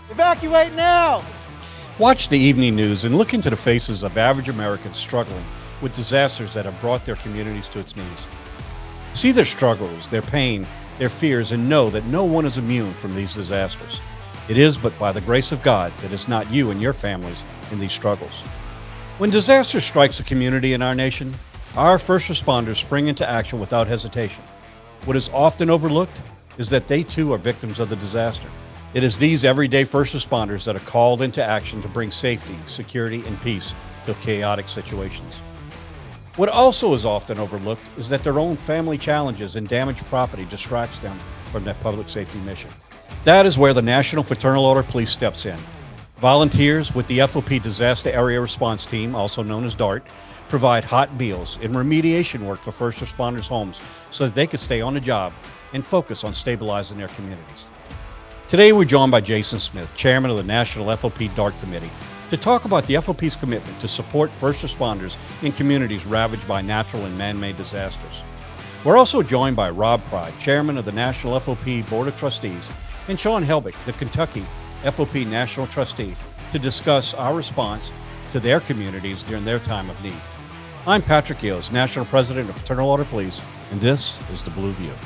Evacuate now! Watch the evening news and look into the faces of average Americans struggling with disasters that have brought their communities to its knees. See their struggles, their pain, their fears, and know that no one is immune from these disasters. It is but by the grace of God that it's not you and your families in these struggles. When disaster strikes a community in our nation, our first responders spring into action without hesitation. What is often overlooked is that they too are victims of the disaster. It is these everyday first responders that are called into action to bring safety, security, and peace to chaotic situations. What also is often overlooked is that their own family challenges and damaged property distracts them from their public safety mission. That is where the National Fraternal Order Police steps in. Volunteers with the FOP Disaster Area Response Team, also known as DART, provide hot meals and remediation work for first responders' homes so that they can stay on the job and focus on stabilizing their communities. Today, we're joined by Jason Smith, chairman of the National FOP DART Committee, to talk about the FOP's commitment to support first responders in communities ravaged by natural and man-made disasters. We're also joined by Rob Pride, chairman of the National FOP Board of Trustees, and Sean Helbig, the Kentucky FOP National Trustee, to discuss our response to their communities during their time of need. I'm Patrick Eels, National President of Fraternal Order Police, and this is The Blue View.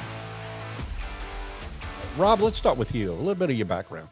Rob, let's start with you. A little bit of your background.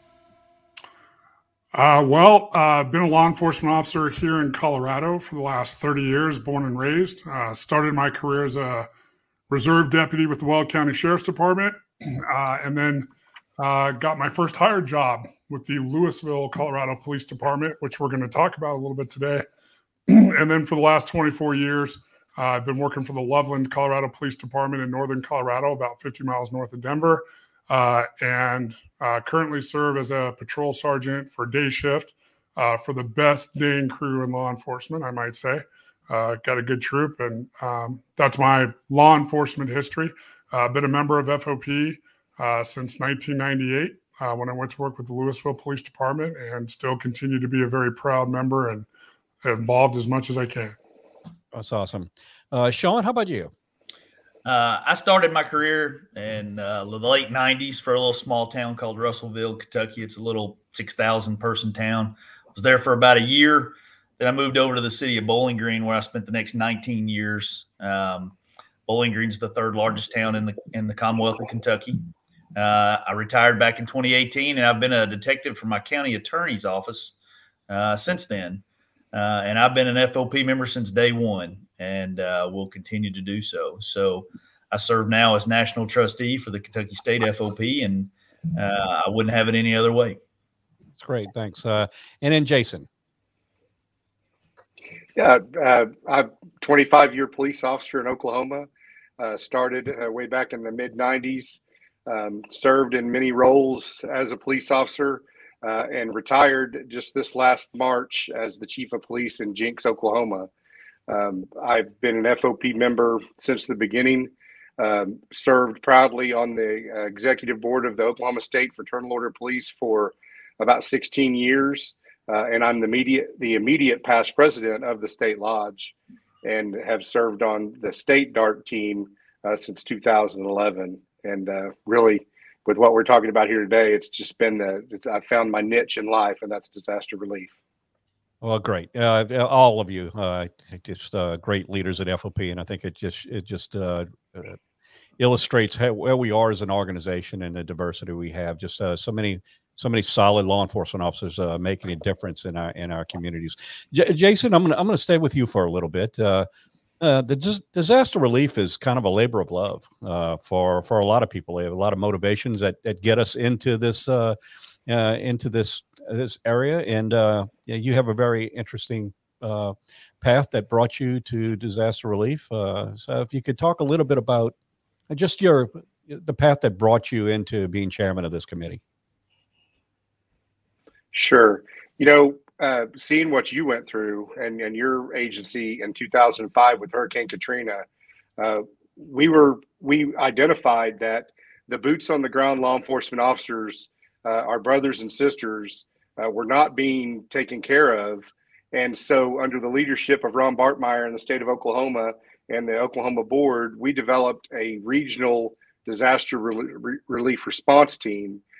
I've been a law enforcement officer here in Colorado for the last 30 years, born and raised. Started my career as a reserve deputy with the Weld County Sheriff's Department, and then got my first hired job with the Louisville, Colorado Police Department, which we're going to talk about a little bit today. And then for the last 24 years, I've been working for the Loveland, Colorado Police Department in northern Colorado, about 50 miles north of Denver. And currently serve as a patrol sergeant for day shift for the best dang crew in law enforcement, I might say. Got a good troop, and that's my law enforcement history. Been a member of FOP since 1998 when I went to work with the Louisville Police Department, and still continue to be a very proud member and involved as much as I can. That's awesome. Sean, how about you? I started my career in the late 90s for a little small town called Russellville, Kentucky. It's a little 6,000 person town. I was there for about a year. Then I moved over to the city of Bowling Green, where I spent the next 19 years. Bowling Green's the third largest town in the Commonwealth of Kentucky. I retired back in 2018, and I've been a detective for my county attorney's office since then. And I've been an FOP member since day one, and will continue to do so. So I serve now as national trustee for the Kentucky State FOP, and I wouldn't have it any other way. That's great. Thanks. And then Jason. Yeah, I'm a 25-year police officer in Oklahoma. Started way back in the mid-90s. Served in many roles as a police officer. And retired just this last March as the chief of police in Jenks, Oklahoma. I've been an FOP member since the beginning, served proudly on the executive board of the Oklahoma State Fraternal Order Police for about 16 years. And I'm the immediate past president of the state lodge, and have served on the state DART team since 2011. And really, with what we're talking about here today, it's just been I found my niche in life, and that's disaster relief. Well, great. All of you, just great leaders at FOP, and I think it just illustrates where we are as an organization and the diversity we have. Just so many solid law enforcement officers making a difference in our communities. Jason, I'm gonna stay with you for a little bit. The disaster relief is kind of a labor of love for a lot of people. They have a lot of motivations that get us into this area, and you have a very interesting path that brought you to disaster relief. So if you could talk a little bit about just the path that brought you into being chairman of this committee. Sure. Seeing what you went through and your agency in 2005 with Hurricane Katrina, we identified that the boots on the ground law enforcement officers, our brothers and sisters, were not being taken care of. And so under the leadership of Ron Bartmeyer in the state of Oklahoma and the Oklahoma board, we developed a regional disaster relief response team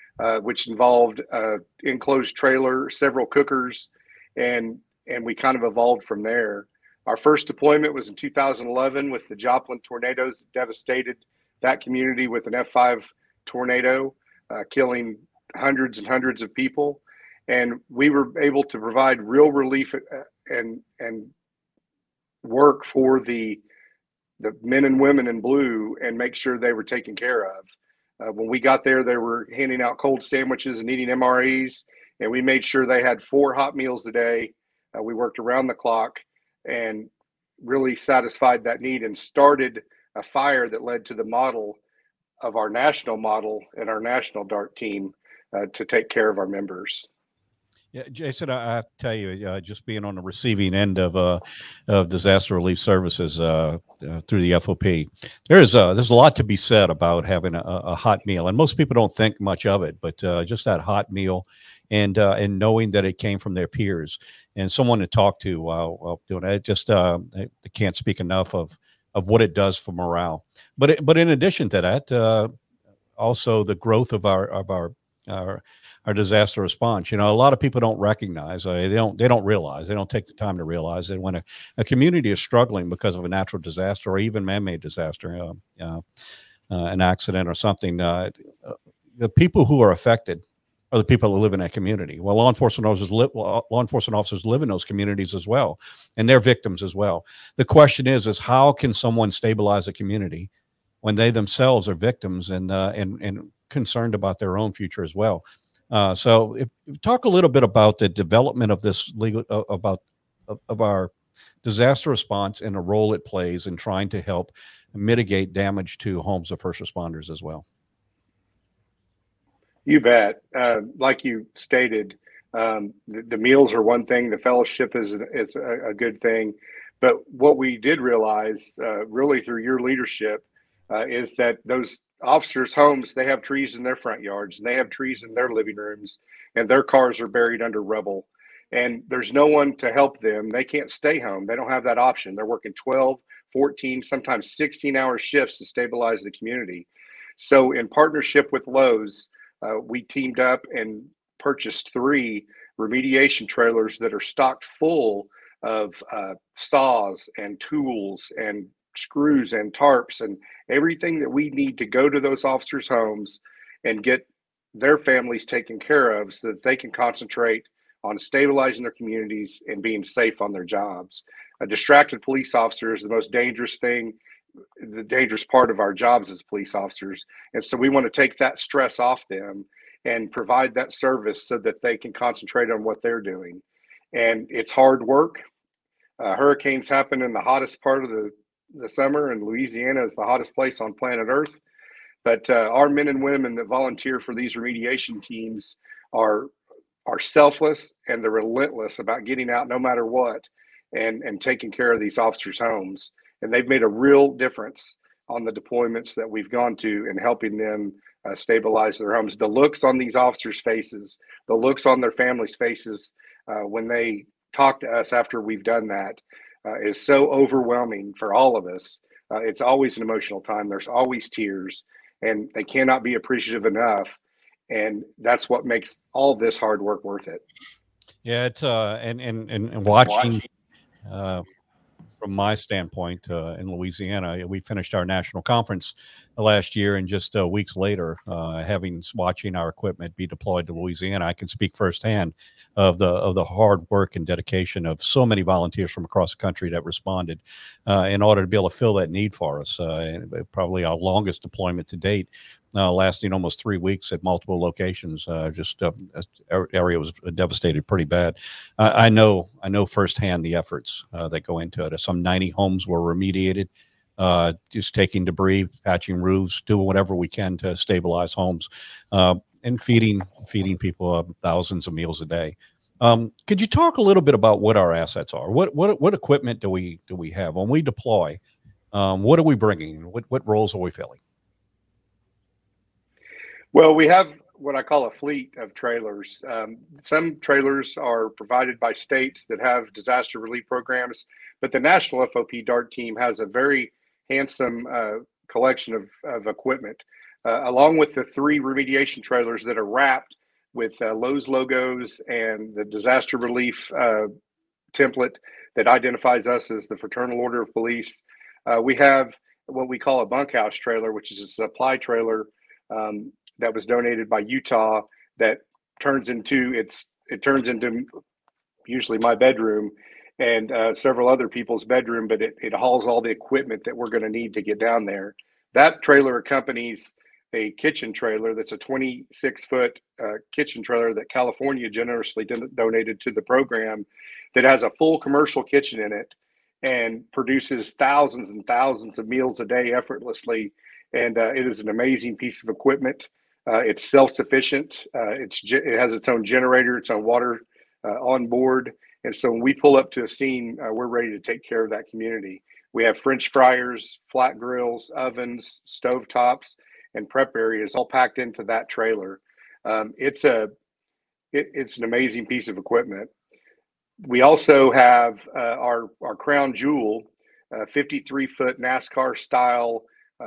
which involved enclosed trailer, several cookers, and we kind of evolved from there. Our first deployment was in 2011 with the Joplin tornadoes that devastated that community with an F5 tornado, killing hundreds and hundreds of people. And we were able to provide real relief and work for the men and women in blue and make sure they were taken care of. When we got there, they were handing out cold sandwiches and eating MREs, and we made sure they had 4 hot meals a day. We worked around the clock and really satisfied that need and started a fire that led to the model of our national model and our national DART team to take care of our members. Yeah, Jason, I have to tell you, just being on the receiving end of disaster relief services through the FOP, there's a lot to be said about having a hot meal, and most people don't think much of it, but just that hot meal, and knowing that it came from their peers and someone to talk to while doing it. I can't speak enough of what it does for morale. But in addition to that, also the growth of our disaster response. A lot of people don't recognize, they don't realize, they don't take the time to realize that when a community is struggling because of a natural disaster or even man-made disaster, an accident or something, the people who are affected are the people who live in that community. Well, law enforcement officers live in those communities as well, and they're victims as well. The question is how can someone stabilize a community when they themselves are victims and concerned about their own future as well? So if talk a little bit about the development of this legal, of our disaster response and the role it plays in trying to help mitigate damage to homes of first responders as well. You bet. Like you stated, the meals are one thing. The fellowship is a good thing. But what we did realize really through your leadership is that those officers' homes, they have trees in their front yards and they have trees in their living rooms, and their cars are buried under rubble. And there's no one to help them. They can't stay home. They don't have that option. They're working 12, 14, sometimes 16-hour shifts to stabilize the community. So in partnership with Lowe's, we teamed up and purchased 3 remediation trailers that are stocked full of saws and tools and screws and tarps and everything that we need to go to those officers' homes and get their families taken care of so that they can concentrate on stabilizing their communities and being safe on their jobs. A distracted police officer is the most dangerous thing, the dangerous part of our jobs as police officers. And so we want to take that stress off them and provide that service so that they can concentrate on what they're doing. And it's hard work. Hurricanes happen in the hottest part of the summer, and Louisiana is the hottest place on planet Earth. But our men and women that volunteer for these remediation teams are selfless, and they're relentless about getting out no matter what and taking care of these officers' homes. And they've made a real difference on the deployments that we've gone to and helping them stabilize their homes. The looks on these officers' faces, the looks on their families' faces when they talk to us after we've done that is so overwhelming for all of us. It's always an emotional time. There's always tears, and they cannot be appreciative enough. And that's what makes all this hard work worth it. Yeah, it's and watching from my standpoint in Louisiana, we finished our national conference last year, and just weeks later, watching our equipment be deployed to Louisiana, I can speak firsthand of the hard work and dedication of so many volunteers from across the country that responded in order to be able to fill that need for us. And probably our longest deployment to date, lasting almost 3 weeks at multiple locations. Area was devastated pretty bad. I know firsthand the efforts that go into it. Some 90 homes were remediated, just taking debris, patching roofs, doing whatever we can to stabilize homes, and feeding people thousands of meals a day. Could you talk a little bit about what our assets are? What equipment do we have when we deploy? What are we bringing? What roles are we filling? Well, we have what I call a fleet of trailers. Some trailers are provided by states that have disaster relief programs, but the National FOP DART team has a very handsome collection of equipment. along with the 3 remediation trailers that are wrapped with Lowe's logos and the disaster relief template that identifies us as the Fraternal Order of Police. We have what we call a bunkhouse trailer, which is a supply trailer that was donated by Utah that turns into usually my bedroom and several other people's bedroom, but it hauls all the equipment that we're going to need to get down there. That trailer accompanies a kitchen trailer that's a 26-foot kitchen trailer that California generously donated to the program, that has a full commercial kitchen in it and produces thousands and thousands of meals a day effortlessly. And it is an amazing piece of equipment. It's self-sufficient. It has its own generator, its own water on board. And so when we pull up to a scene, we're ready to take care of that community. We have French fryers, flat grills, ovens, stove tops, and prep areas all packed into that trailer. It's an amazing piece of equipment. We also have our crown jewel, 53-foot NASCAR style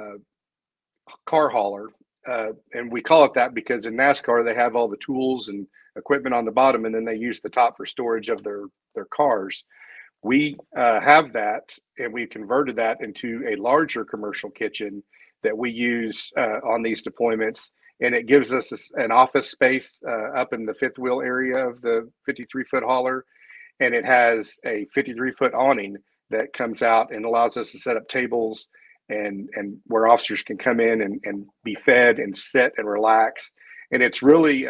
car hauler. And we call it that because in NASCAR, they have all the tools and equipment on the bottom, and then they use the top for storage of their cars. We have that, and we converted that into a larger commercial kitchen that we use on these deployments. And it gives us an office space up in the fifth wheel area of the 53-foot hauler. And it has a 53-foot awning that comes out and allows us to set up tables and where officers can come in and be fed and sit and relax. And it's really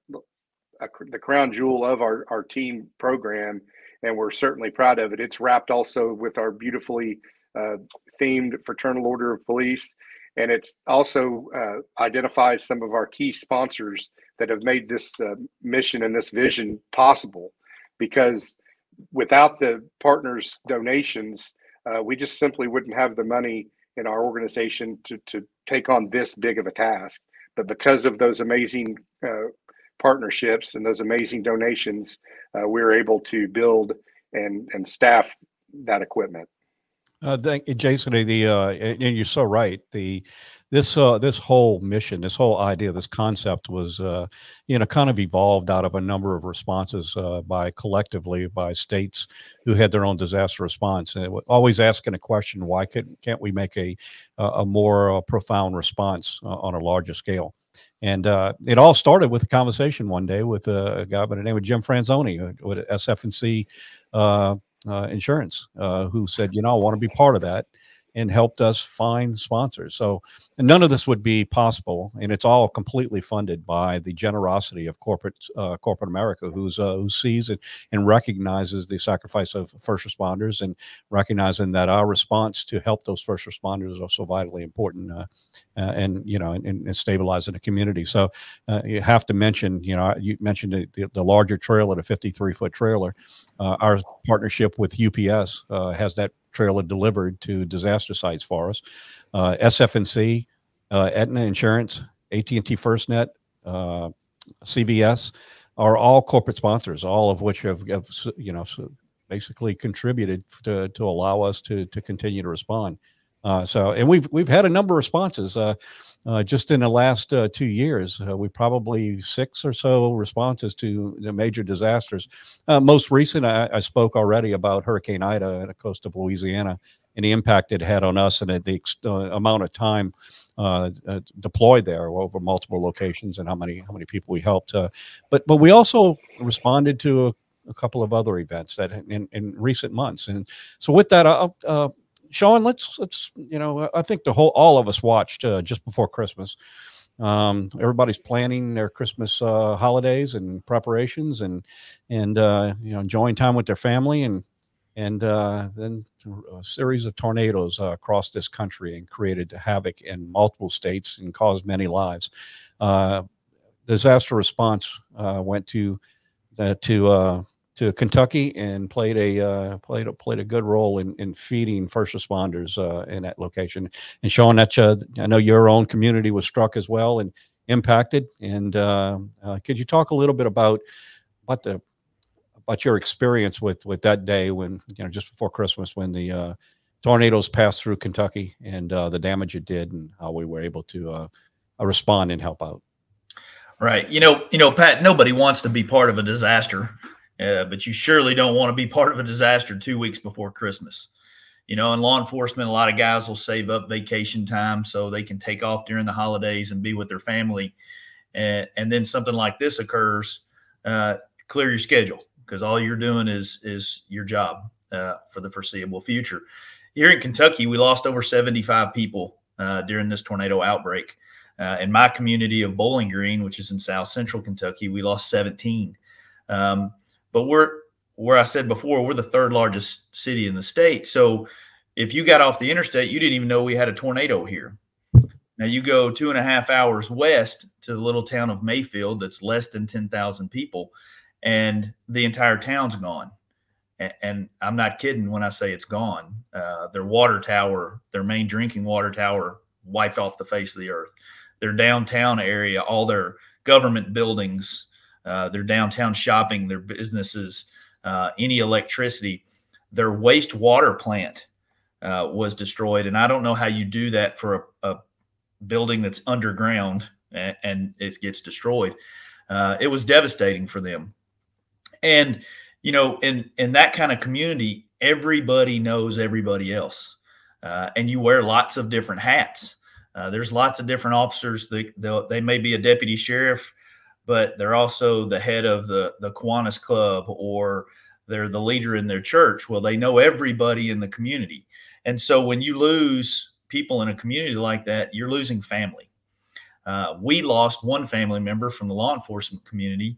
the crown jewel of our team program, and we're certainly proud of it. It's wrapped also with our beautifully themed Fraternal Order of Police, and it's also identifies some of our key sponsors that have made this mission and this vision possible, because without the partners' donations, we just simply wouldn't have the money in our organization to take on this big of a task. But because of those amazing partnerships and those amazing donations, we're able to build and staff that equipment. Thank you, Jason. And you're so right. This whole mission, this whole idea, this concept was, kind of evolved out of a number of responses collectively by states who had their own disaster response, and always asking a question: why can't we make a more profound response on a larger scale? And it all started with a conversation one day with a guy by the name of Jim Franzoni with SF&C Insurance, who said, I want to be part of that, and helped us find sponsors. So none of this would be possible, and it's all completely funded by the generosity of corporate America, who sees it and recognizes the sacrifice of first responders, and recognizing that our response to help those first responders are so vitally important, and stabilizing the community. So you have to mention, you mentioned the larger trailer, the 53-foot trailer. Our partnership with UPS has that trailer delivered to disaster sites for us. SF&C, Aetna Insurance, AT&T FirstNet, CVS are all corporate sponsors, all of which have basically contributed to allow us to continue to respond. And we've had a number of responses just in the last 2 years. We probably 6 or so responses to the major disasters. Most recent, I spoke already about Hurricane Ida at the coast of Louisiana and the impact it had on us, and the amount of time deployed there over multiple locations, and how many people we helped. But we also responded to a couple of other events that in recent months. And so with that, Sean, let's I think all of us watched just before Christmas. Everybody's planning their Christmas holidays and preparations, and enjoying time with their family, and then a series of tornadoes across this country and created havoc in multiple states and caused many lives. Disaster response went to Kentucky and played a good role in feeding first responders in that location, and showing that I know your own community was struck as well and impacted. And could you talk a little bit about your experience with that day when just before Christmas, when the tornadoes passed through Kentucky, and the damage it did, and how we were able to respond and help out. Right. Pat, nobody wants to be part of a disaster, but you surely don't want to be part of a disaster 2 weeks before Christmas. In law enforcement, a lot of guys will save up vacation time so they can take off during the holidays and be with their family. And then something like this occurs, clear your schedule, because all you're doing is your job for the foreseeable future. Here in Kentucky, we lost over 75 people during this tornado outbreak. In my community of Bowling Green, which is in South Central Kentucky, we lost 17. But where I said before, we're the third largest city in the state. So if you got off the interstate, you didn't even know we had a tornado here. Now you go 2.5 hours west to the little town of Mayfield that's less than 10,000 people, and the entire town's gone. And I'm not kidding when I say it's gone. Their water tower, their main drinking water tower, wiped off the face of the earth. Their downtown area, all their government buildings, their downtown shopping, their businesses, any electricity, their wastewater plant was destroyed. And I don't know how you do that for a building that's underground and it gets destroyed. It was devastating for them. And, in that kind of community, everybody knows everybody else. And you wear lots of different hats. There's lots of different officers. They may be a deputy sheriff, but they're also the head of the Kiwanis Club, or they're the leader in their church. Well, they know everybody in the community. And so when you lose people in a community like that, you're losing family. We lost one family member from the law enforcement community.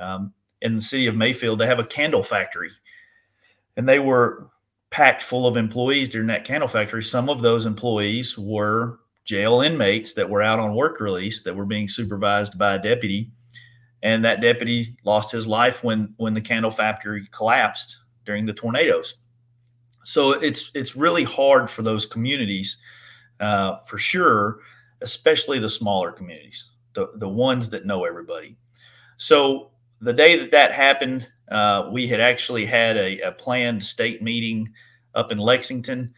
In the city of Mayfield, they have a candle factory, and they were packed full of employees during that candle factory. Some of those employees were jail inmates that were out on work release that were being supervised by a deputy. And that deputy lost his life when the candle factory collapsed during the tornadoes. So it's really hard for those communities, for sure, especially the smaller communities, the ones that know everybody. So the day that happened, we had actually had a planned state meeting up in Lexington.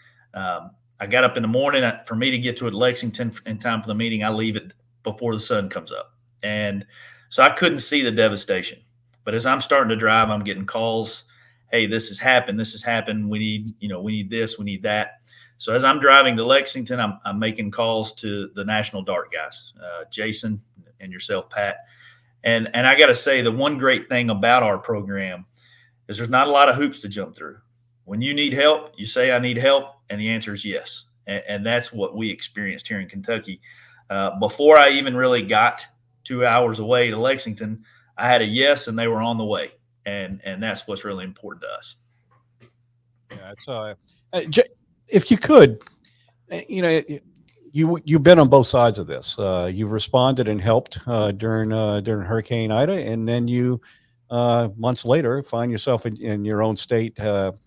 I got up in the morning. For me to get to Lexington in time for the meeting, I leave it before the sun comes up. And so I couldn't see the devastation. But as I'm starting to drive, I'm getting calls. Hey, this has happened. We need this, we need that. So as I'm driving to Lexington, I'm making calls to the National Dark guys, Jason and yourself, Pat. And I got to say, the one great thing about our program is there's not a lot of hoops to jump through. When you need help, you say, I need help, and the answer is yes. And that's what we experienced here in Kentucky. Before I even really got 2 hours away to Lexington, I had a yes, and they were on the way. And that's what's really important to us. Yeah, it's if you could, you've been on both sides of this. You've responded and helped during Hurricane Ida, and then you months later find yourself in your own state.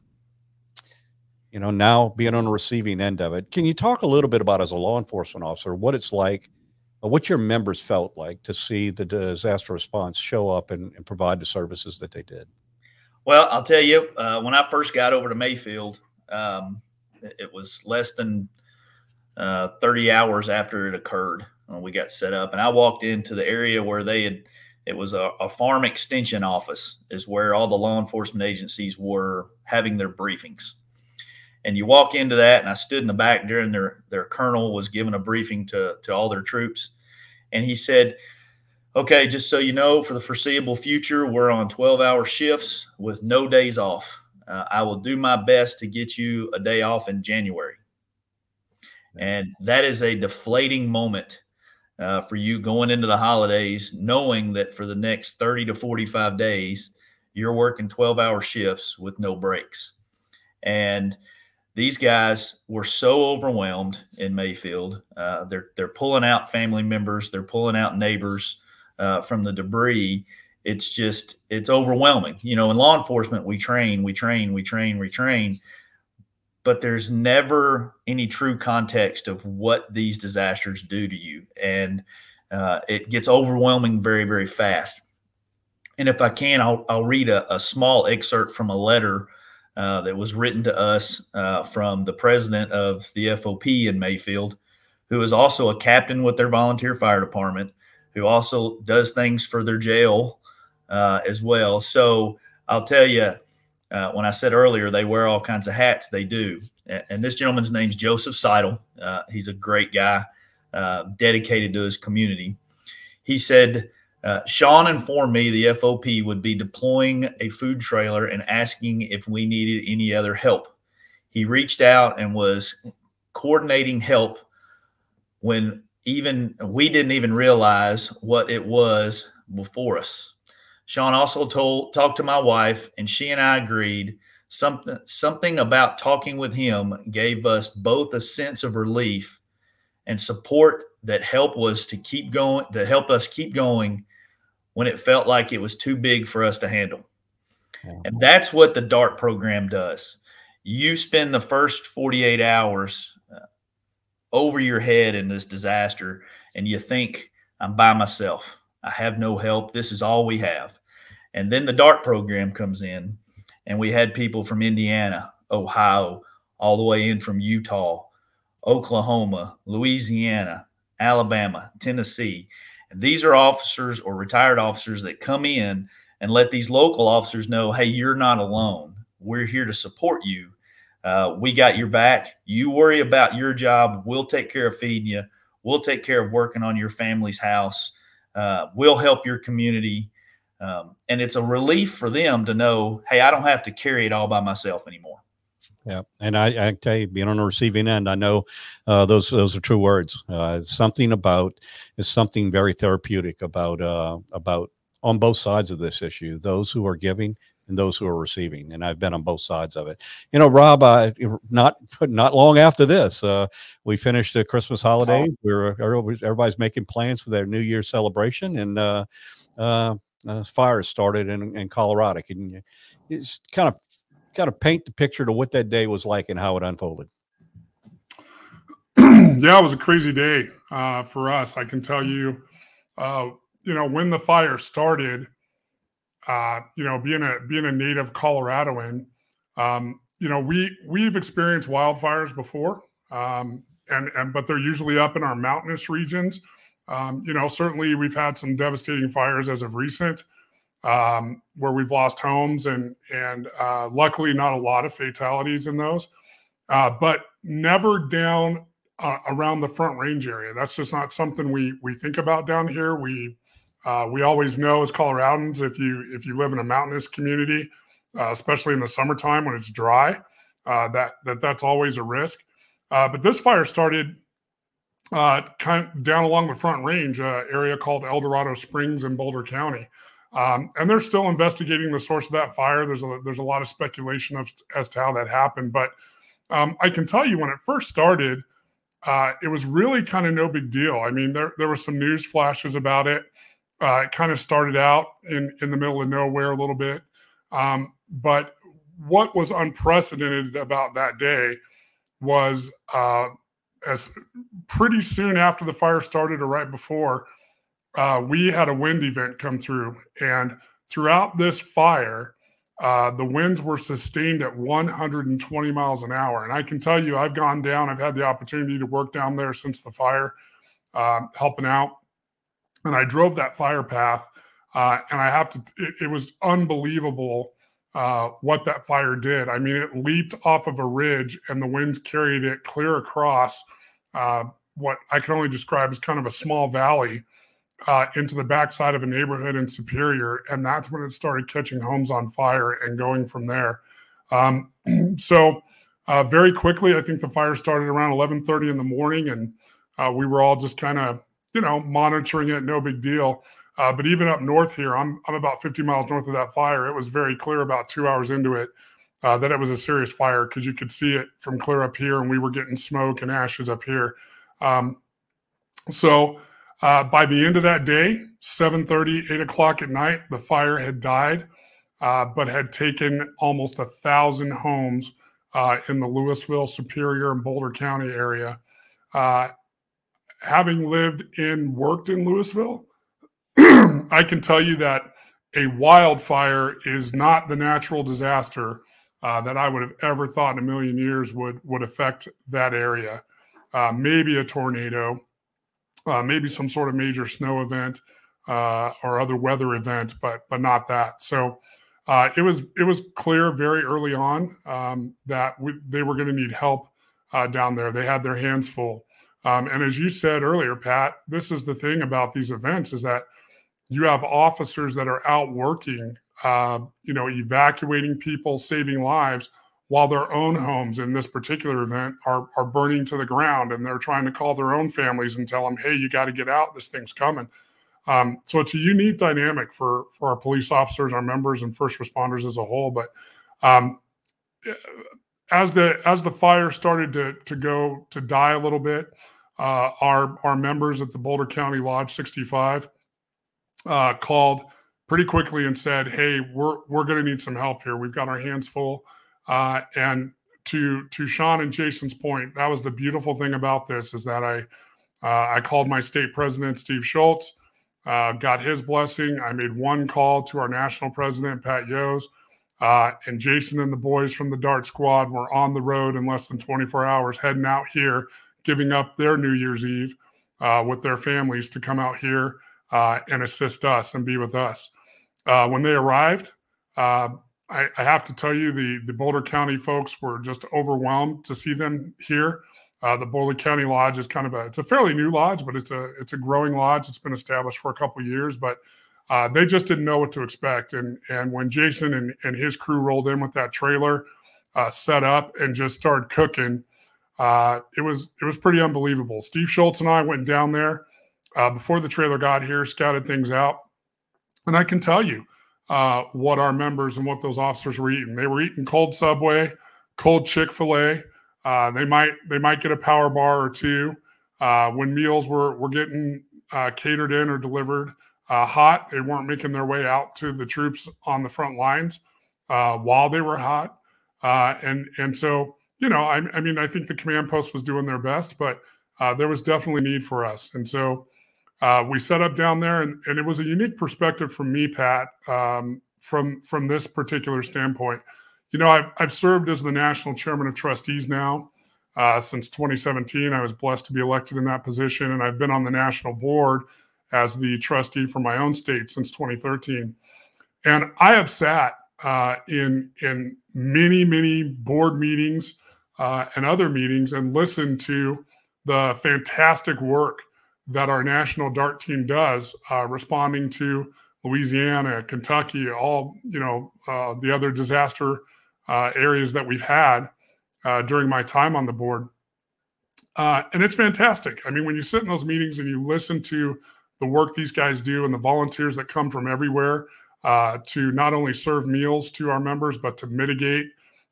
Now being on the receiving end of it. Can you talk a little bit about, as a law enforcement officer, what it's like, what your members felt like to see the disaster response show up and provide the services that they did? Well, I'll tell you, when I first got over to Mayfield, it was less than 30 hours after it occurred when we got set up. And I walked into the area where it was a farm extension office, is where all the law enforcement agencies were having their briefings. And you walk into that, and I stood in the back during their colonel was giving a briefing to all their troops. And he said, okay, just so you know, for the foreseeable future, we're on 12-hour shifts with no days off. I will do my best to get you a day off in January. And that is a deflating moment for you going into the holidays, knowing that for the next 30 to 45 days, you're working 12-hour shifts with no breaks. And these guys were so overwhelmed in Mayfield. They're pulling out family members. They're pulling out neighbors from the debris. It's overwhelming. In law enforcement, we train, but there's never any true context of what these disasters do to you. And it gets overwhelming very, very fast. And if I can, I'll read a small excerpt from a letter that was written to us from the president of the FOP in Mayfield, who is also a captain with their volunteer fire department, who also does things for their jail as well. So I'll tell you, when I said earlier, they wear all kinds of hats, they do. And this gentleman's name's Joseph Seidel. He's a great guy, dedicated to his community. He said, Sean informed me the FOP would be deploying a food trailer and asking if we needed any other help. He reached out and was coordinating help when even we didn't even realize what it was before us. Sean also talked to my wife, and she and I agreed something about talking with him gave us both a sense of relief and support that helped us keep going when it felt like it was too big for us to handle. Yeah. And that's what the DART program does. You spend the first 48 hours over your head in this disaster, and you think, I'm by myself. I have no help. This is all we have. And then the DART program comes in, and we had people from Indiana, Ohio, all the way in from Utah, Oklahoma, Louisiana, Alabama, Tennessee. And these are officers or retired officers that come in and let these local officers know, hey, you're not alone. We're here to support you. We got your back. You worry about your job. We'll take care of feeding you. We'll take care of working on your family's house. We'll help your community. And it's a relief for them to know, hey, I don't have to carry it all by myself anymore. Yeah. And I tell you, being on the receiving end, I know those are true words. Something very therapeutic about on both sides of this issue, those who are giving and those who are receiving. And I've been on both sides of it. You know, Rob, not long after this, we finished the Christmas holiday. Everybody's making plans for their New Year's celebration, and fires started in Colorado. Can you just kind of paint the picture to what that day was like and how it unfolded? Yeah, it was a crazy day for us. I can tell you, when the fire started, being a native Coloradoan, we've experienced wildfires before, but they're usually up in our mountainous regions. Certainly we've had some devastating fires as of recent, where we've lost homes and luckily not a lot of fatalities in those, but never down around the Front Range area. That's just not something we think about down here. We always know as Coloradans, if you live in a mountainous community, especially in the summertime when it's dry, that's always a risk. But this fire started kind of down along the Front Range, area called El Dorado Springs in Boulder County. And they're still investigating the source of that fire. There's a lot of speculation as to how that happened. But I can tell you when it first started, it was really kind of no big deal. I mean, there were some news flashes about it. It kind of started out in the middle of nowhere a little bit. But what was unprecedented about that day was as pretty soon after the fire started or right before, we had a wind event come through. And throughout this fire, the winds were sustained at 120 miles an hour. And I can tell you, I've gone down. I've had the opportunity to work down there since the fire, helping out. And I drove that fire path, and it was unbelievable what that fire did. I mean, it leaped off of a ridge and the winds carried it clear across what I can only describe as kind of a small valley into the backside of a neighborhood in Superior. And that's when it started catching homes on fire and going from there. So very quickly, I think the fire started around 11:30 in the morning, and we were all just kind of, monitoring it, no big deal. But even up north here, I'm about 50 miles north of that fire. It was very clear about 2 hours into it that it was a serious fire, because you could see it from clear up here, and we were getting smoke and ashes up here. So by the end of that day, 7:30, 8 o'clock at night, the fire had died, but had taken almost 1,000 homes in the Louisville, Superior, and Boulder County area. Having worked in Louisville, I can tell you that a wildfire is not the natural disaster that I would have ever thought in a million years would affect that area. maybe a tornado, maybe some sort of major snow event or other weather event, but not that. So it was clear very early on that they were going to need help down there. They had their hands full. And as you said earlier, Pat, this is the thing about these events is that you have officers that are out working, evacuating people, saving lives, while their own homes in this particular event are burning to the ground, and they're trying to call their own families and tell them, hey, you got to get out. This thing's coming. So it's a unique dynamic for our police officers, our members, and first responders as a whole. But as the fire started to die a little bit, our members at the Boulder County Lodge 65 called pretty quickly and said, "Hey, we're going to need some help here. We've got our hands full." And to Sean and Jason's point, that was the beautiful thing about this is that I called my state president, Steve Schultz, got his blessing. I made one call to our national president, Pat Yos. And Jason and the boys from the DART squad were on the road in less than 24 hours, heading out here, giving up their New Year's Eve with their families to come out here and assist us and be with us. When they arrived, I have to tell you, the Boulder County folks were just overwhelmed to see them here. The Boulder County Lodge is it's a fairly new lodge, but it's a growing lodge. It's been established for a couple of years, but they just didn't know what to expect. And when Jason and his crew rolled in with that trailer, set up and just started cooking, it was pretty unbelievable. Steve Schultz and I went down there before the trailer got here, scouted things out, and I can tell you what our members and what those officers were eating. They were eating cold Subway, cold Chick-fil-A. They might get a power bar or two. When meals were getting catered in or delivered hot, they weren't making their way out to the troops on the front lines while they were hot. And so, I think the command post was doing their best, but there was definitely need for us. And so we set up down there, and it was a unique perspective from me, Pat, from this particular standpoint. I've served as the national chairman of trustees now since 2017. I was blessed to be elected in that position, and I've been on the national board as the trustee for my own state since 2013. And I have sat in many, many board meetings and other meetings and listened to the fantastic work that our national DART team does, responding to Louisiana, Kentucky, all the other disaster areas that we've had during my time on the board. And it's fantastic. I mean, when you sit in those meetings and you listen to the work these guys do and the volunteers that come from everywhere to not only serve meals to our members, but to mitigate,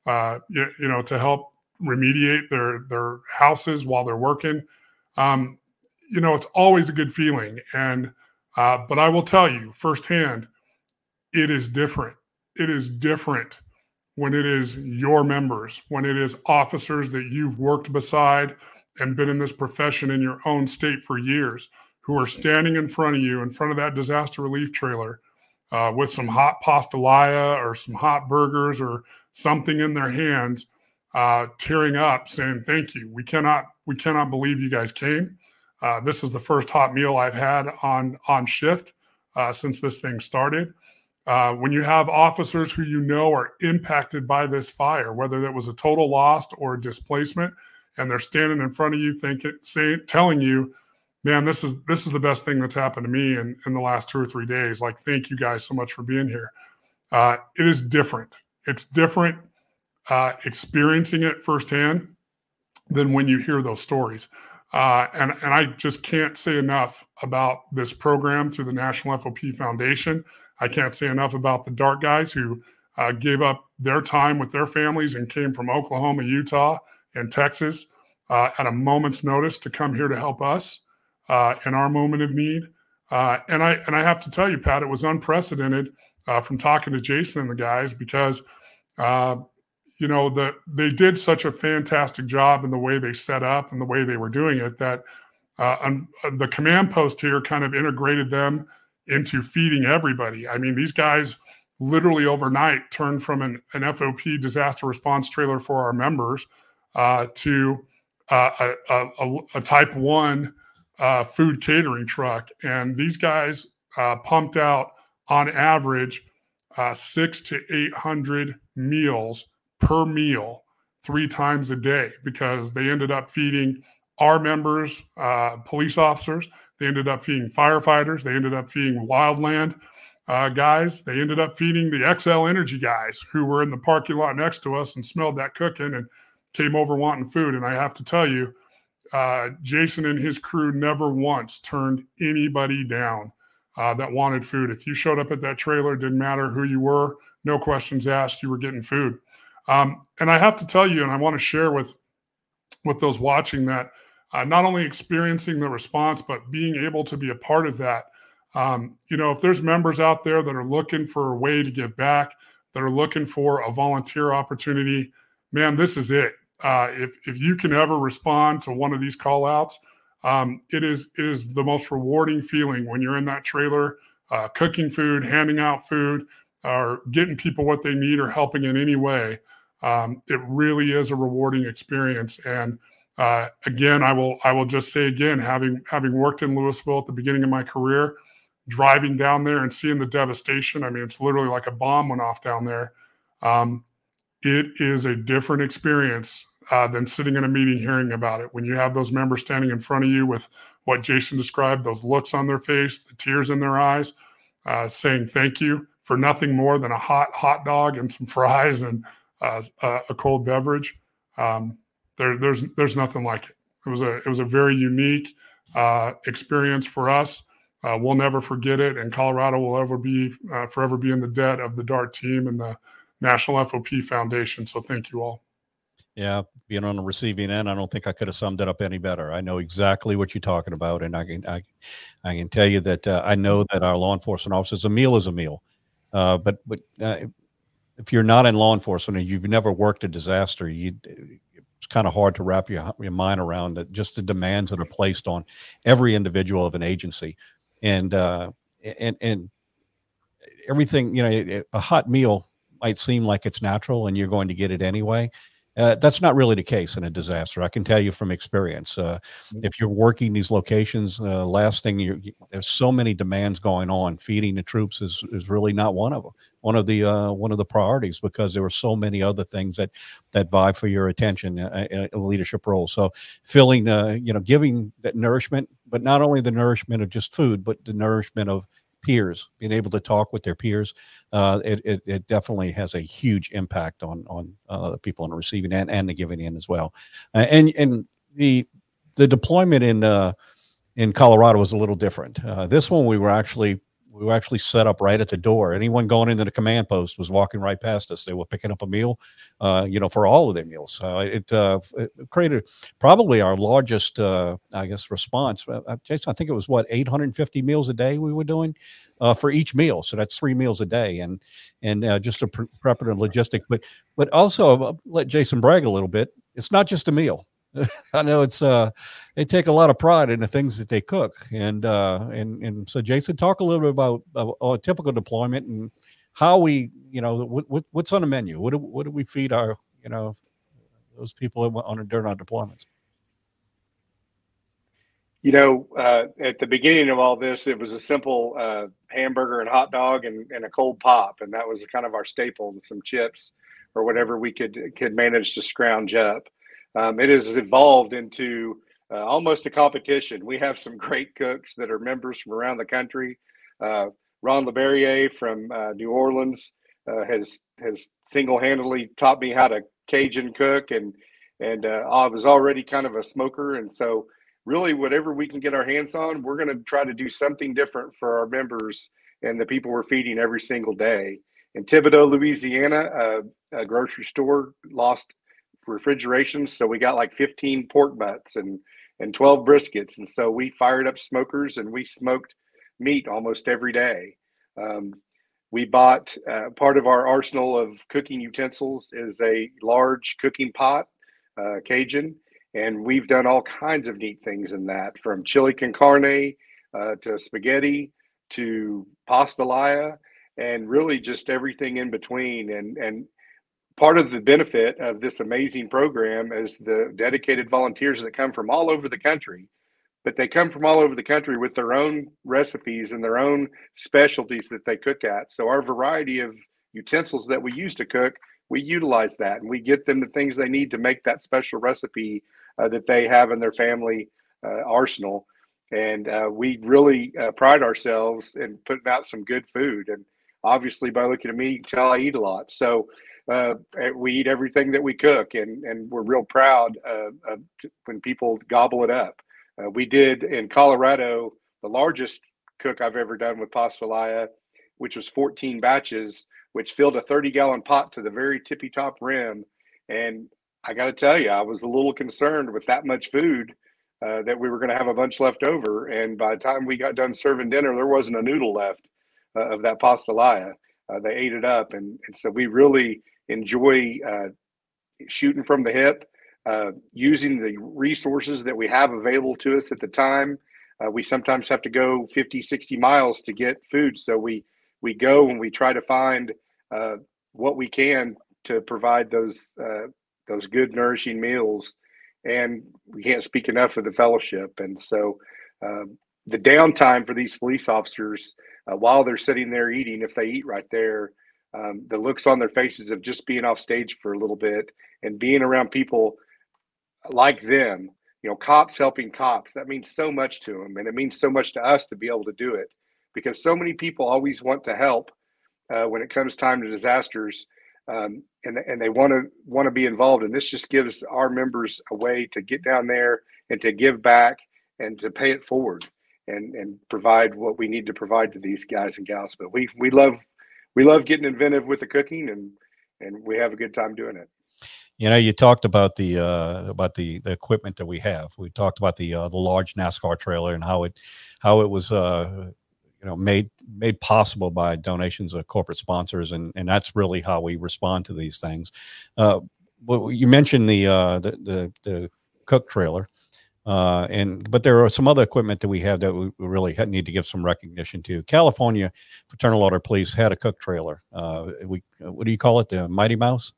to help remediate their houses while they're working. It's always a good feeling. And but I will tell you firsthand, it is different. It is different when it is your members, when it is officers that you've worked beside and been in this profession in your own state for years, who are standing in front of you, in front of that disaster relief trailer with some hot pastelaia or some hot burgers or something in their hands, tearing up, saying, "Thank you. We cannot believe you guys came. This is the first hot meal I've had on shift since this thing started." When you have officers who are impacted by this fire, whether that was a total loss or a displacement, and they're standing in front of you telling you, "Man, this is the best thing that's happened to me in the last 2 or 3 days. Like, thank you guys so much for being here." It is different. It's different experiencing it firsthand than when you hear those stories. And I just can't say enough about this program through the National FOP Foundation. I can't say enough about the DART guys who gave up their time with their families and came from Oklahoma, Utah, and Texas at a moment's notice to come here to help us in our moment of need. And I have to tell you, Pat, it was unprecedented from talking to Jason and the guys because they did such a fantastic job in the way they set up and the way they were doing it that the command post here kind of integrated them into feeding everybody. I mean, these guys literally overnight turned from an FOP disaster response trailer for our members to a Type 1 food catering truck. And these guys pumped out, on average, 600 to 800 meals per meal 3 times a day, because they ended up feeding our members, police officers. They ended up feeding firefighters. They ended up feeding wildland guys. They ended up feeding the XL Energy guys who were in the parking lot next to us and smelled that cooking and came over wanting food. And I have to tell you, Jason and his crew never once turned anybody down that wanted food. If you showed up at that trailer, didn't matter who you were, no questions asked, you were getting food. And I have to tell you, and I want to share with those watching, that not only experiencing the response, but being able to be a part of that. If there's members out there that are looking for a way to give back, that are looking for a volunteer opportunity, man, this is it. If you can ever respond to one of these call outs, it is the most rewarding feeling when you're in that trailer, cooking food, handing out food, or getting people what they need, or helping in any way. It really is a rewarding experience. And again, I will just say again, having worked in Louisville at the beginning of my career, driving down there and seeing the devastation. I mean, it's literally like a bomb went off down there. It is a different experience than sitting in a meeting hearing about it. When you have those members standing in front of you with what Jason described, those looks on their face, the tears in their eyes, saying thank you for nothing more than a hot dog and some fries and a cold beverage. There's nothing like it. It was a very unique experience for us. We'll never forget it, and Colorado will forever be in the debt of the DART team and the National FOP Foundation. So thank you all. Yeah, being on the receiving end, I don't think I could have summed it up any better. I know exactly what you're talking about, and I can tell you that I know that our law enforcement officers, a meal is a meal. But if you're not in law enforcement and you've never worked a disaster, it's kind of hard to wrap your mind around it, just the demands that are placed on every individual of an agency, and everything. A hot meal might seem like it's natural and you're going to get it anyway. That's not really the case in a disaster. I can tell you from experience. If you're working these locations, last thing there's so many demands going on. Feeding the troops is really not one of them. One of the priorities, because there were so many other things that vie for your attention in a leadership role. So filling, giving that nourishment, but not only the nourishment of just food, but the nourishment of peers, being able to talk with their peers, it definitely has a huge impact on the people on the receiving end and the giving end as well. And the deployment in Colorado was a little different. This one we were actually set up right at the door. Anyone going into the command post was walking right past us. They were picking up a meal, for all of their meals. It created probably our largest, response. Jason, I think it was 850 meals a day we were doing for each meal. So that's 3 meals a day, and just to prep it and logistics, but also let Jason brag a little bit. It's not just a meal. I know they take a lot of pride in the things that they cook, and so Jason, talk a little bit about a typical deployment and how we, what's on the menu. What do we feed our, those people during our deployments? At the beginning of all this, it was a simple hamburger and hot dog and a cold pop, and that was kind of our staple, with some chips or whatever we could manage to scrounge up. It has evolved into almost a competition. We have some great cooks that are members from around the country. Ron LeBerrier from New Orleans has single-handedly taught me how to Cajun cook, and I was already kind of a smoker, and so really whatever we can get our hands on, we're going to try to do something different for our members and the people we're feeding every single day. In Thibodaux, Louisiana, a grocery store lost refrigeration, so we got like 15 pork butts and 12 briskets, and so we fired up smokers and we smoked meat almost every day. We bought part of our arsenal of cooking utensils is a large cooking pot, Cajun, and we've done all kinds of neat things in that, from chili con carne to spaghetti to pasta laya, and really just everything in between. And part of the benefit of this amazing program is the dedicated volunteers that come from all over the country, but they come from all over the country with their own recipes and their own specialties that they cook at. So our variety of utensils that we use to cook, we utilize that, and we get them the things they need to make that special recipe that they have in their family arsenal. And we really pride ourselves in putting out some good food. And obviously, by looking at me, you can tell I eat a lot. So we eat everything that we cook, and we're real proud when people gobble it up. We did in Colorado the largest cook I've ever done with pastelaia, which was 14 batches, which filled a 30-gallon pot to the very tippy top rim. And I got to tell you, I was a little concerned with that much food that we were going to have a bunch left over. And by the time we got done serving dinner, there wasn't a noodle left of that pastelaia. They ate it up. And so we really enjoy shooting from the hip, using the resources that we have available to us at the time. We sometimes have to go 50, 60 miles to get food. So we go and we try to find what we can to provide those good, nourishing meals. And we can't speak enough of the fellowship. And so the downtime for these police officers, while they're sitting there eating, if they eat right there, the looks on their faces of just being off stage for a little bit and being around people like them, cops helping cops, that means so much to them. And it means so much to us to be able to do it, because so many people always want to help when it comes time to disasters. And they want to be involved. And this just gives our members a way to get down there and to give back and to pay it forward and provide what we need to provide to these guys and gals. But we love getting inventive with the cooking, and we have a good time doing it. You talked about the equipment that we have. We talked about the large NASCAR trailer and how it was made possible by donations of corporate sponsors, and that's really how we respond to these things. Well, you mentioned the cook trailer, but there are some other equipment that we have that we really need to give some recognition to. California Fraternal Order Police had a cook trailer. What do you call it? The Mighty Mouse?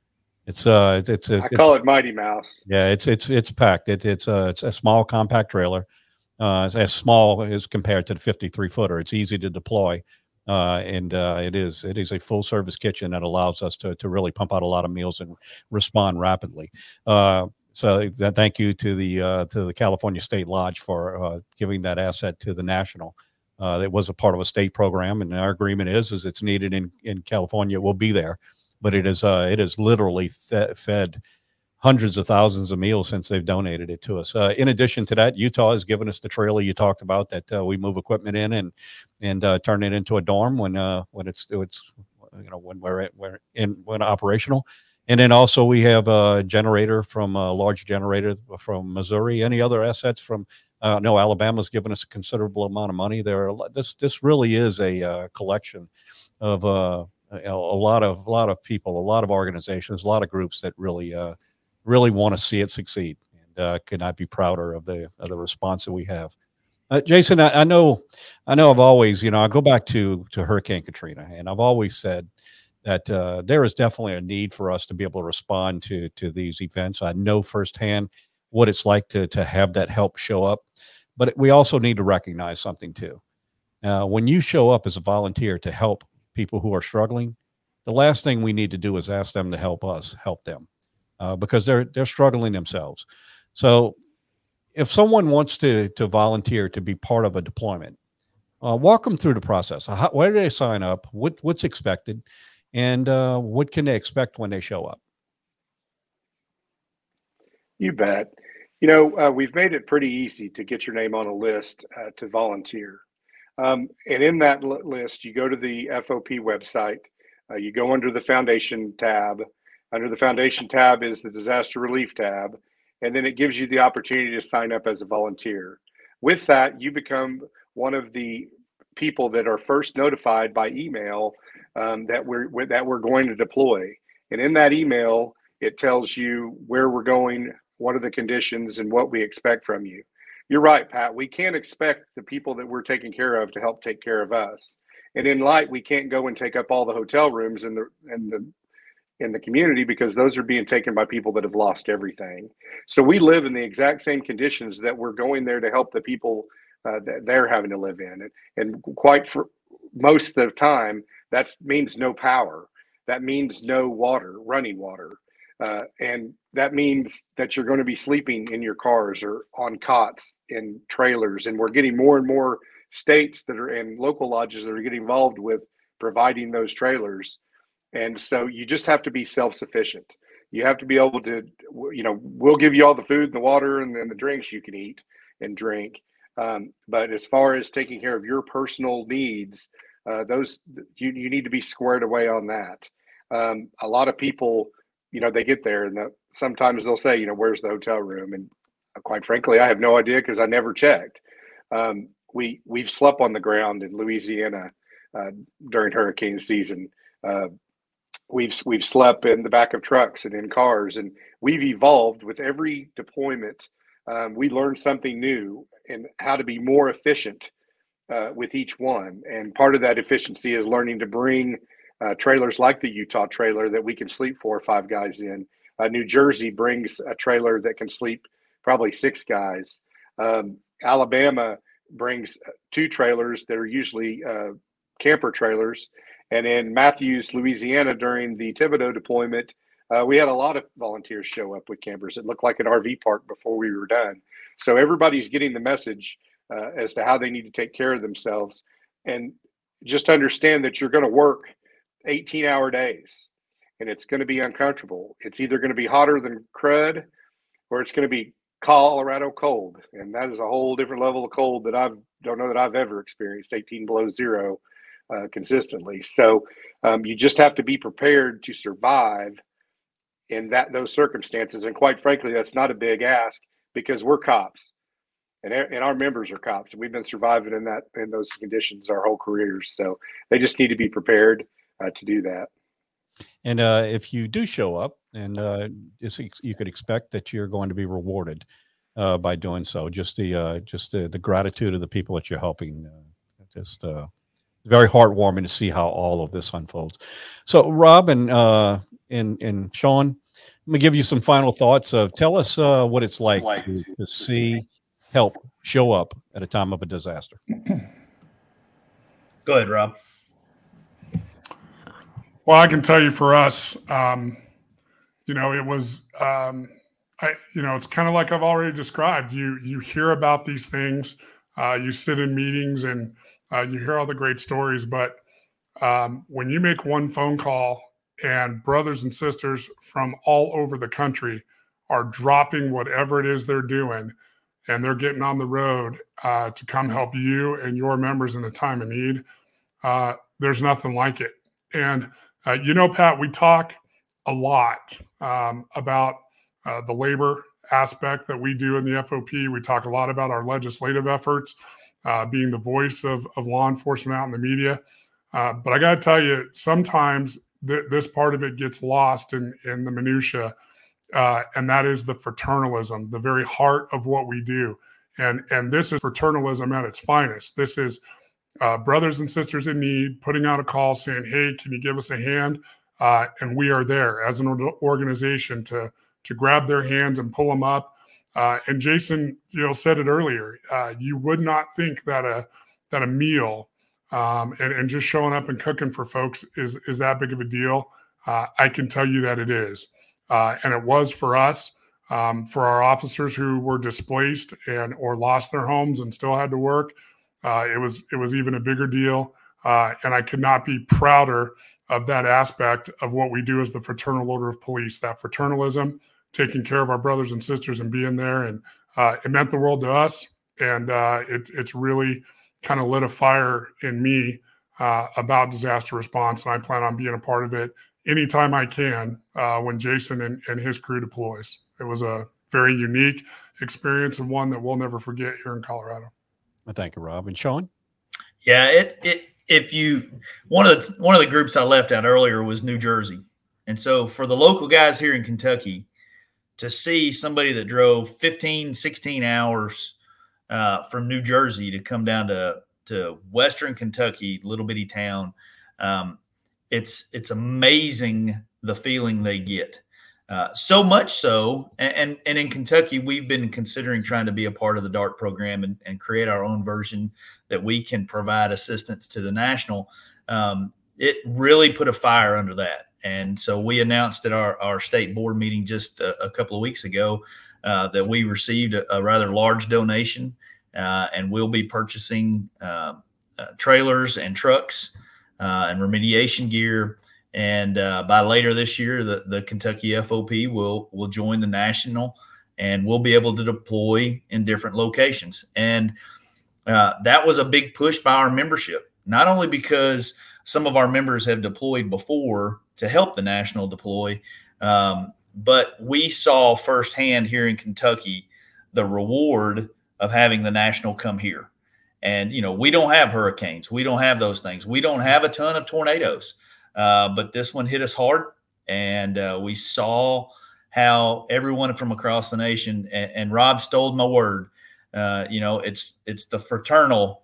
I call it Mighty Mouse. Yeah, it's packed. It's a small compact trailer. As small as compared to the 53-footer. It's easy to deploy, and it is a full service kitchen that allows us to really pump out a lot of meals and respond rapidly. So thank you to the California State Lodge for giving that asset to the National. It was a part of a state program, and our agreement is it's needed in California. It will be there, but it is literally fed hundreds of thousands of meals since they've donated it to us. In addition to that, Utah has given us the trailer you talked about that we move equipment in and turn it into a dorm when it's when we're operational. And then also we have a generator from a large generator from Missouri. Any other assets from? No, Alabama's given us a considerable amount of money. This really is a collection of a lot of people, a lot of organizations, a lot of groups that really want to see it succeed, and could not be prouder of the response that we have. Jason, I know I've always, I go back to Hurricane Katrina, and I've always said that there is definitely a need for us to be able to respond to these events. I know firsthand what it's like to have that help show up, but we also need to recognize something too. When you show up as a volunteer to help people who are struggling, the last thing we need to do is ask them to help us help them. Because they're struggling themselves. So if someone wants to volunteer to be part of a deployment, walk them through the process. Where do they sign up? What's expected? And what can they expect when they show up? You bet. We've made it pretty easy to get your name on a list to volunteer. And in that list, you go to the FOP website. You go under the Foundation tab. Under the Foundation tab is the Disaster Relief tab, and then it gives you the opportunity to sign up as a volunteer. With that, you become one of the people that are first notified by email that we're going to deploy. And in that email, it tells you where we're going, what are the conditions, and what we expect from you. You're right, Pat. We can't expect the people that we're taking care of to help take care of us. And in light, we can't go and take up all the hotel rooms and the in the community because those are being taken by people that have lost everything. So we live in the exact same conditions that we're going there to help the people that they're having to live in. And quite for most of the time, that means no power. That means no water, running water. And that means that you're going to be sleeping in your cars or on cots in trailers. And we're getting more and more states that are in local lodges that are getting involved with providing those trailers. And so you just have to be self-sufficient. You have to be able to, we'll give you all the food and the water and then the drinks you can eat and drink. But as far as taking care of your personal needs, those you need to be squared away on that. A lot of people, they get there and sometimes they'll say, where's the hotel room? And quite frankly, I have no idea because I never checked. We've slept on the ground in Louisiana during hurricane season. We've slept in the back of trucks and in cars, and we've evolved with every deployment. We learned something new and how to be more efficient with each one. And part of that efficiency is learning to bring trailers like the Utah trailer that we can sleep 4 or 5 guys in. New Jersey brings a trailer that can sleep probably 6 guys. Alabama brings 2 trailers that are usually camper trailers. And in Matthews, Louisiana, during the Thibodaux deployment, we had a lot of volunteers show up with campers. It looked like an RV park before we were done. So everybody's getting the message as to how they need to take care of themselves. And just understand that you're going to work 18-hour days, and it's going to be uncomfortable. It's either going to be hotter than crud, or it's going to be Colorado cold. And that is a whole different level of cold that I don't know that I've ever experienced, 18 below zero consistently. So you just have to be prepared to survive in those circumstances. And quite frankly, that's not a big ask because we're cops and our members are cops. And we've been surviving in those conditions our whole careers. So they just need to be prepared to do that. And if you do show up, and you could expect that you're going to be rewarded by doing so. Just the gratitude of the people that you're helping. Very heartwarming to see how all of this unfolds. So, Rob and Sean, let me give you some final thoughts. Tell us what it's like to see help show up at a time of a disaster. Go ahead, Rob. Well, I can tell you for us, it was, it's kind of like I've already described. You hear about these things, you sit in meetings, and you hear all the great stories. But when you make one phone call and brothers and sisters from all over the country are dropping whatever it is they're doing, and they're getting on the road to come help you and your members in a time of need, there's nothing like it. And Pat, we talk a lot about the labor aspect that we do in the FOP. We talk a lot about our legislative efforts, being the voice of law enforcement out in the media. But I got to tell you, sometimes this part of it gets lost in the minutia, and that is the fraternalism, the very heart of what we do. And this is fraternalism at its finest. This is brothers and sisters in need, putting out a call saying, hey, can you give us a hand? And we are there as an organization to grab their hands and pull them up. And Jason, said it earlier. You would not think that a meal and just showing up and cooking for folks is that big of a deal. I can tell you that it is. And it was for us, for our officers who were displaced or lost their homes and still had to work. It was even a bigger deal. And I could not be prouder of that aspect of what we do as the Fraternal Order of Police, that fraternalism, taking care of our brothers and sisters and being there. And it meant the world to us. And it's really kind of lit a fire in me about disaster response. And I plan on being a part of it anytime I can when Jason and his crew deploys. It was a very unique experience and one that we'll never forget here in Colorado. Thank you, Rob. And Sean? Yeah, one of the groups I left out earlier was New Jersey. And so for the local guys here in Kentucky to see somebody that drove 15, 16 hours from New Jersey to come down to Western Kentucky, little bitty town, it's amazing the feeling they get. So much so, and in Kentucky, we've been considering trying to be a part of the DART program and create our own version that we can provide assistance to the national. It really put a fire under that. And so we announced at our state board meeting just a couple of weeks ago that we received a rather large donation, and we'll be purchasing trailers and trucks and remediation gear. And by later this year, the Kentucky FOP will join the national, and we'll be able to deploy in different locations. And that was a big push by our membership, not only because some of our members have deployed before to help the national deploy, but we saw firsthand here in Kentucky the reward of having the national come here. And, we don't have hurricanes. We don't have those things. We don't have a ton of tornadoes. But this one hit us hard, and we saw how everyone from across the nation, and Rob stole my word, it's the fraternal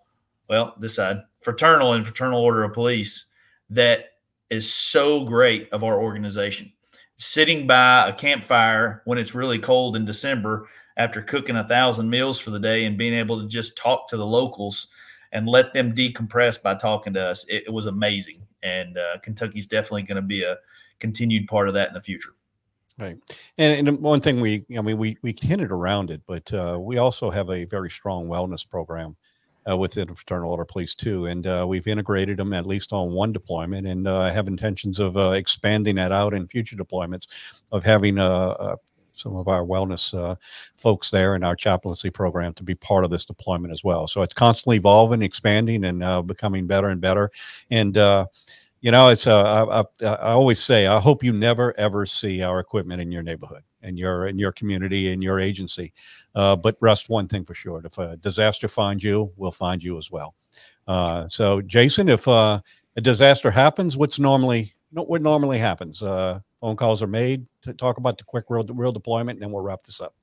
and fraternal order of police that is so great of our organization. Sitting by a campfire when it's really cold in December after cooking 1,000 meals for the day and being able to just talk to the locals and let them decompress by talking to us, it was amazing. And Kentucky's definitely going to be a continued part of that in the future. Right. And one thing we hinted around it, but we also have a very strong wellness program within the Fraternal Order Police too. And we've integrated them at least on one deployment, and have intentions of expanding that out in future deployments, of having some of our wellness folks there in our chaplaincy program to be part of this deployment as well. So it's constantly evolving, expanding, and becoming better and better. And it's I always say, I hope you never ever see our equipment in your neighborhood, in your community, in your agency. But rest one thing for sure: if a disaster finds you, we'll find you as well. So, Jason, if a disaster happens, what normally happens? Phone calls are made to talk about the quick real deployment, and then we'll wrap this up.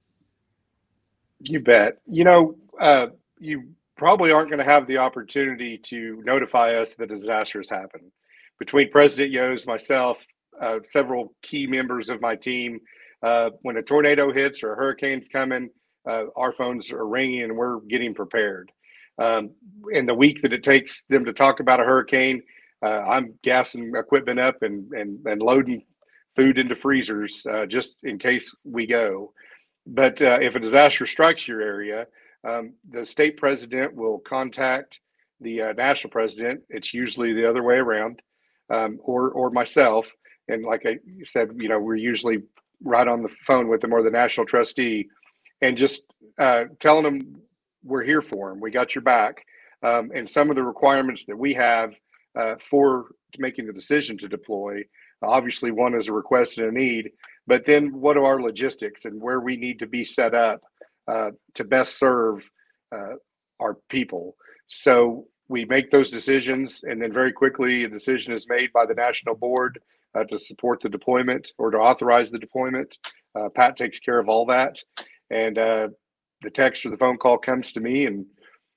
You bet. You probably aren't going to have the opportunity to notify us that disasters happen. Between President Yost, myself, several key members of my team, when a tornado hits or a hurricane's coming, our phones are ringing and we're getting prepared. In the week that it takes them to talk about a hurricane, I'm gassing equipment up and loading food into freezers just in case we go. But if a disaster strikes your area, the state president will contact the national president. It's usually the other way around, or myself. And like I said, we're usually right on the phone with them, or the national trustee, and just telling them we're here for them. We got your back. And some of the requirements that we have for making the decision to deploy, obviously one is a request and a need, but then what are our logistics and where we need to be set up to best serve our people. So we make those decisions, and then very quickly a decision is made by the national board to support the deployment or to authorize the deployment. Pat takes care of all that, and the text or the phone call comes to me, and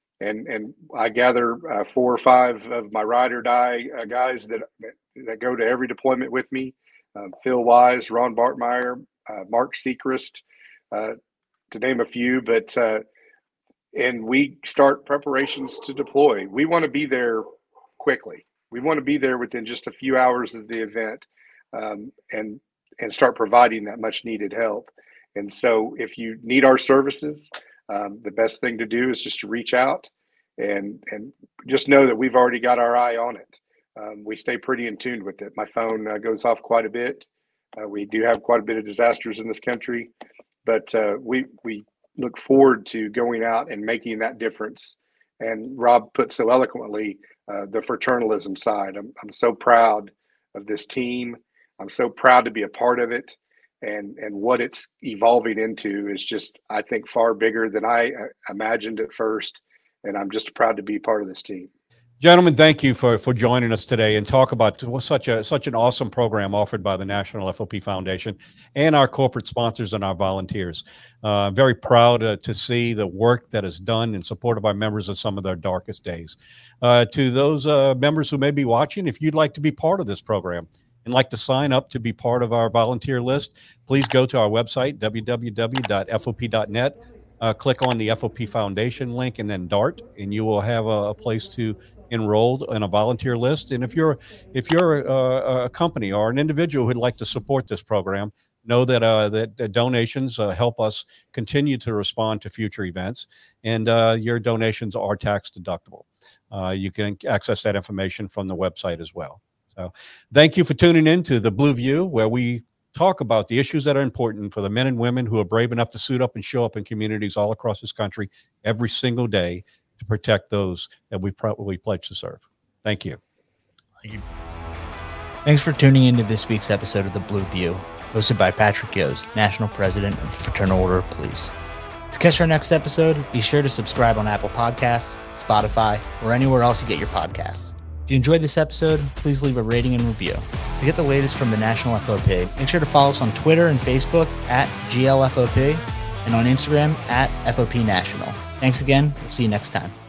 I gather 4 or 5 of my ride or die guys that go to every deployment with me. Phil Wise, Ron Bartmeyer, Mark Sechrist, to name a few, but and we start preparations to deploy. We want to be there quickly. We want to be there within just a few hours of the event, and start providing that much needed help. And so if you need our services, the best thing to do is just to reach out and just know that we've already got our eye on it. We stay pretty in tune with it. My phone goes off quite a bit. We do have quite a bit of disasters in this country, but we look forward to going out and making that difference. And Rob put so eloquently the fraternalism side. I'm so proud of this team. I'm so proud to be a part of it. And what it's evolving into is just, I think, far bigger than I imagined at first. And I'm just proud to be part of this team. Gentlemen, thank you for joining us today and talk about such an awesome program offered by the National FOP Foundation and our corporate sponsors and our volunteers. Very proud to see the work that is done in support of our members in some of their darkest days. To those members who may be watching, if you'd like to be part of this program, and like to sign up to be part of our volunteer list, please go to our website, www.fop.net. Click on the FOP Foundation link and then DART, and you will have a place to enroll in a volunteer list. And if you're a company or an individual who'd like to support this program, know that that donations help us continue to respond to future events, and your donations are tax deductible. You can access that information from the website as well. So thank you for tuning in to The Blue View, where we talk about the issues that are important for the men and women who are brave enough to suit up and show up in communities all across this country every single day to protect those that we pledge to serve. Thank you. Thank you. Thanks for tuning into this week's episode of The Blue View, hosted by Patrick Yos, National President of the Fraternal Order of Police. To catch our next episode, be sure to subscribe on Apple Podcasts, Spotify, or anywhere else you get your podcasts. If you enjoyed this episode, please leave a rating and review. To get the latest from the National FOP, make sure to follow us on Twitter and Facebook at GLFOP and on Instagram at FOP National. Thanks again. We'll see you next time.